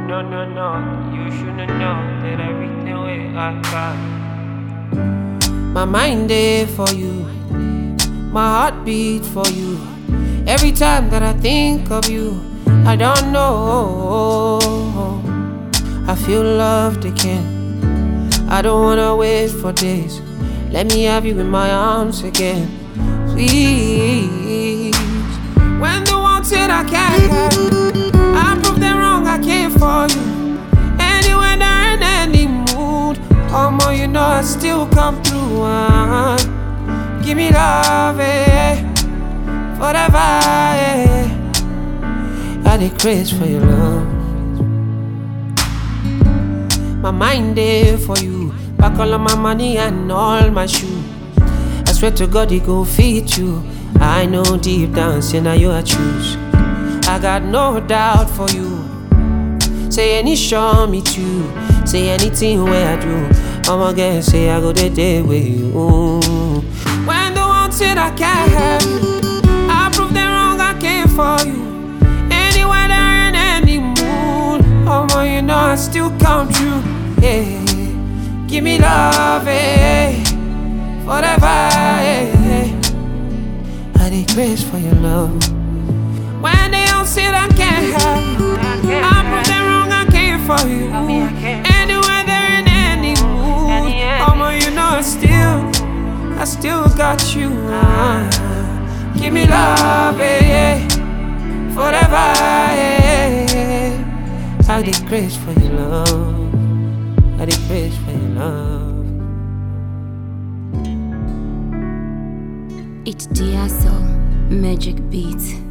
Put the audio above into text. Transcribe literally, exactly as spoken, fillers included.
no, no, no. You shouldn't know that everything way I got. My mind there for you, my heart beat for you. Every time that I think of you, I don't know. I feel loved again. I don't wanna wait for days. Let me have you in my arms again, please. When the one said I can't have you, I proved them wrong, I came for you. Anywhere, in any mood, oh more, you know I still come through. uh, Give me love, eh, forever, eh. I did craze for your love. My mind there for you, back all of my money and all my shoes. I swear to God he go feed you. I know deep down, say now you I choose. I got no doubt for you. Say any show me too. Say anything where I do, I'ma get say I go the day with you. When the one said I can't have you, I proved them wrong, I came for you. Anywhere, in any mood, I'ma, you know I still come true. Yeah, give me love, eh, forever, eh. I did grace for your love. When they all said I can't have you, I proved them wrong, I came for you. Anywhere, in any mood, I'ma, you know I still, I still got you. uh, Give me love, eh, forever, eh. I did grace for your love. I did grace for your love. It's Diaso Magic Beats.